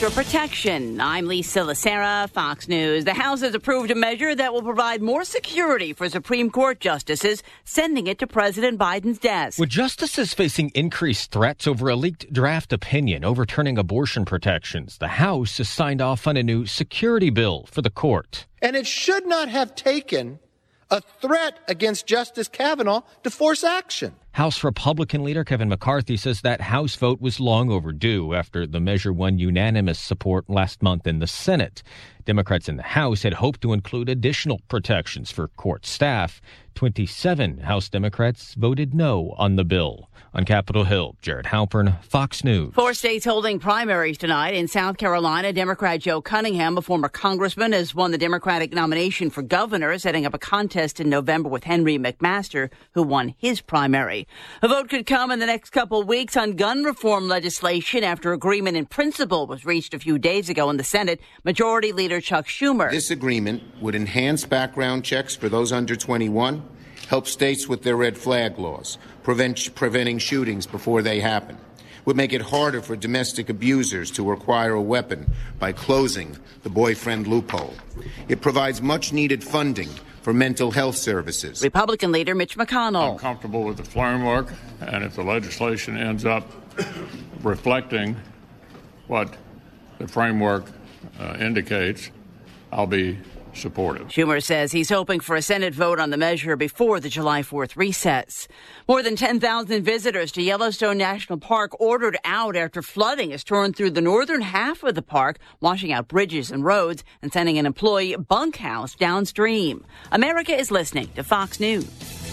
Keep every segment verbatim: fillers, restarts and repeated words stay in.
extra protection. I'm Lisa Lacera, Fox News. The House has approved a measure that will provide more security for Supreme Court justices, sending it to President Biden's desk. With justices facing increased threats over a leaked draft opinion overturning abortion protections, the House has signed off on a new security bill for the court. And it should not have taken a threat against Justice Kavanaugh to force action. House Republican leader Kevin McCarthy says that House vote was long overdue after the measure won unanimous support last month in the Senate. Democrats in the House had hoped to include additional protections for court staff. twenty-seven House Democrats voted no on the bill. On Capitol Hill, Jared Halpern, Fox News. Four states holding primaries tonight. In South Carolina, Democrat Joe Cunningham, a former congressman, has won the Democratic nomination for governor, setting up a contest in November with Henry McMaster, who won his primary. A vote could come in the next couple of weeks on gun reform legislation after agreement in principle was reached a few days ago in the Senate. Majority Leader Chuck Schumer. This agreement would enhance background checks for those under twenty-one, help states with their red flag laws, prevent preventing shootings before they happen, would make it harder for domestic abusers to acquire a weapon by closing the boyfriend loophole. It provides much needed funding for mental health services. Republican leader Mitch McConnell. I'm comfortable with the framework, and if the legislation ends up reflecting what the framework uh, indicates, I'll be supportive. Schumer says he's hoping for a Senate vote on the measure before the July fourth recess. More than ten thousand visitors to Yellowstone National Park ordered out after flooding has torn through the northern half of the park, washing out bridges and roads and sending an employee bunkhouse downstream. America is listening to Fox News.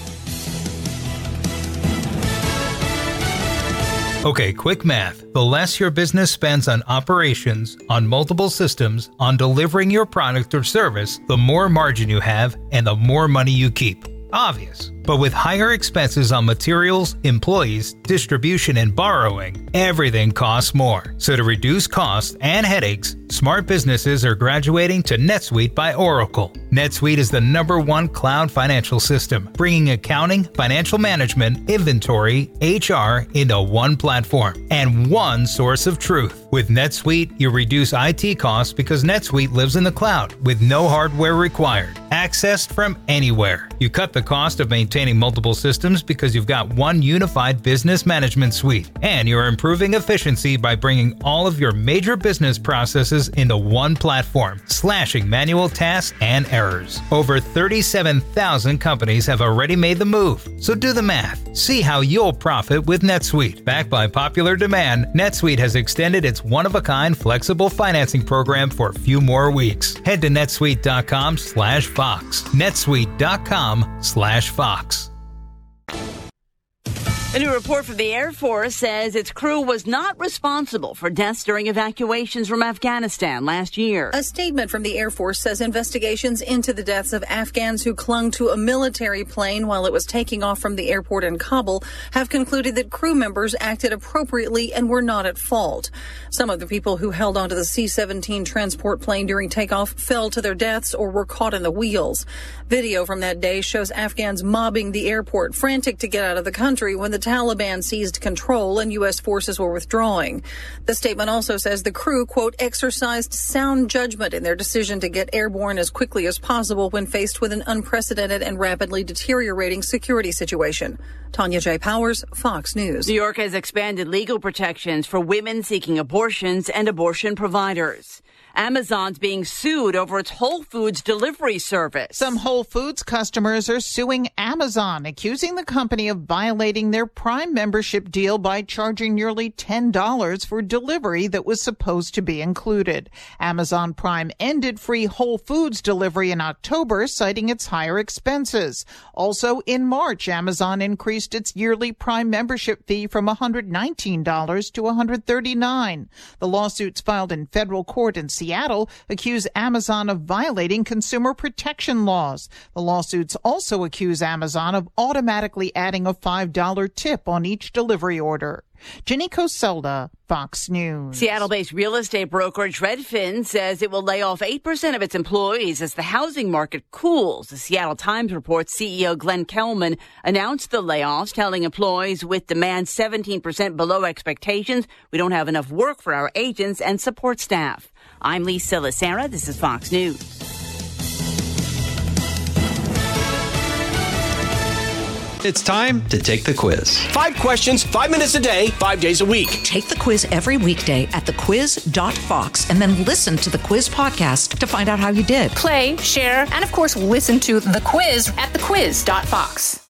Okay, quick math. The less your business spends on operations, on multiple systems, on delivering your product or service, the more margin you have and the more money you keep. Obvious. But with higher expenses on materials, employees, distribution, and borrowing, everything costs more. So to reduce costs and headaches, smart businesses are graduating to NetSuite by Oracle. NetSuite is the number one cloud financial system, bringing accounting, financial management, inventory, H R into one platform and one source of truth. With NetSuite, you reduce I T costs because NetSuite lives in the cloud with no hardware required, accessed from anywhere. You cut the cost of maintaining multiple systems because you've got one unified business management suite, and you're improving efficiency by bringing all of your major business processes into one platform, slashing manual tasks and errors. Over thirty-seven thousand companies have already made the move, so do the math. See how you'll profit with NetSuite. Backed by popular demand, NetSuite has extended its one-of-a-kind flexible financing program for a few more weeks. Head to netsuite.com slash Fox. netsuite.com slash Fox. A new report from the Air Force says its crew was not responsible for deaths during evacuations from Afghanistan last year. A statement from the Air Force says investigations into the deaths of Afghans who clung to a military plane while it was taking off from the airport in Kabul have concluded that crew members acted appropriately and were not at fault. Some of the people who held onto the C seventeen transport plane during takeoff fell to their deaths or were caught in the wheels. Video from that day shows Afghans mobbing the airport, frantic to get out of the country when the Taliban seized control and U S forces were withdrawing. The statement also says the crew, quote, exercised sound judgment in their decision to get airborne as quickly as possible when faced with an unprecedented and rapidly deteriorating security situation. Tanya J. Powers, Fox News. New York has expanded legal protections for women seeking abortions and abortion providers. Amazon's being sued over its Whole Foods delivery service. Some Whole Foods customers are suing Amazon, accusing the company of violating their Prime membership deal by charging nearly ten dollars for delivery that was supposed to be included. Amazon Prime ended free Whole Foods delivery in October, citing its higher expenses. Also, in March, Amazon increased its yearly Prime membership fee from one hundred nineteen dollars to one hundred thirty-nine dollars. The lawsuits filed in federal court in Seattle accuse Amazon of violating consumer protection laws. The lawsuits also accuse Amazon of automatically adding a five dollars tip on each delivery order. Jenny Coselda, Fox News. Seattle-based real estate brokerage Redfin says it will lay off eight percent of its employees as the housing market cools. The Seattle Times reports C E O Glenn Kelman announced the layoffs, telling employees with demand seventeen percent below expectations, we don't have enough work for our agents and support staff. I'm Lisa Lacera. This is Fox News. It's time to take the quiz. Five questions, five minutes a day, five days a week. Take the quiz every weekday at the quiz dot fox and then listen to the quiz podcast to find out how you did. Play, share, and of course, listen to The Quiz at the quiz dot fox.